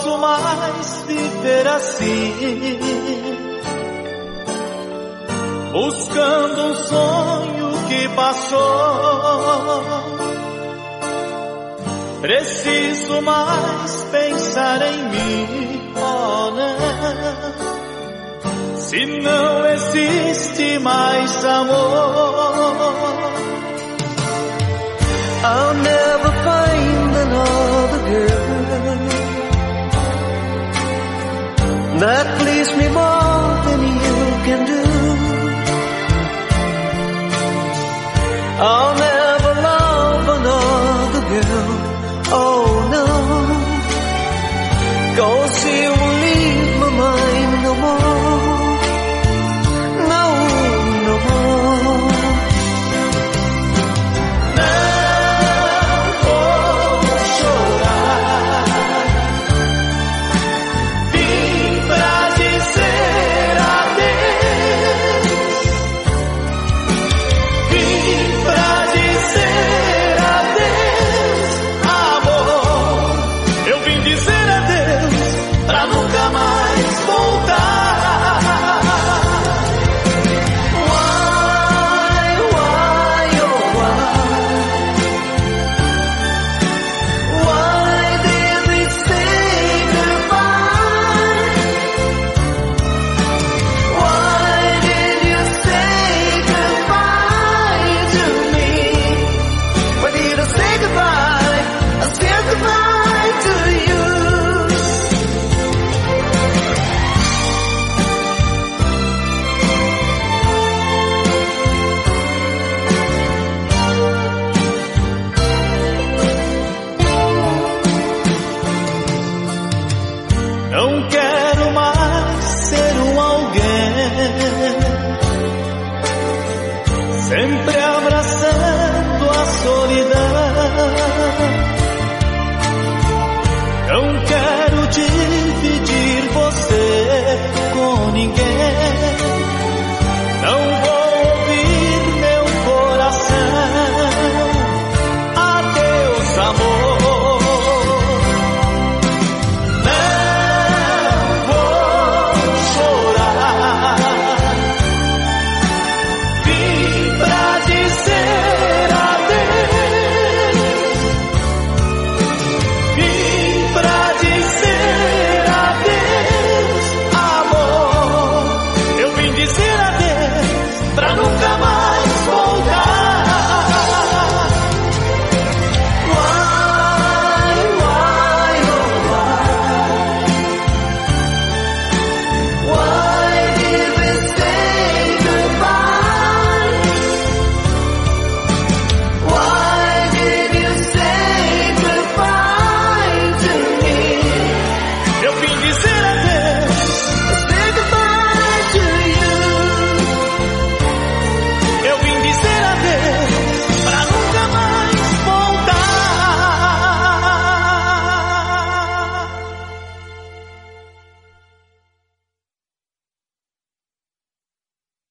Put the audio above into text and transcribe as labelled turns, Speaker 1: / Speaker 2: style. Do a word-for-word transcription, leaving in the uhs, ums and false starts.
Speaker 1: posso mais viver assim, buscando um sonho que passou. Preciso mais pensar em mim, oh não, se não existe mais amor.
Speaker 2: I'll never find another girl that please me more than you can do. I'll never love another girl, oh no, 'cause you will leave my mind no more.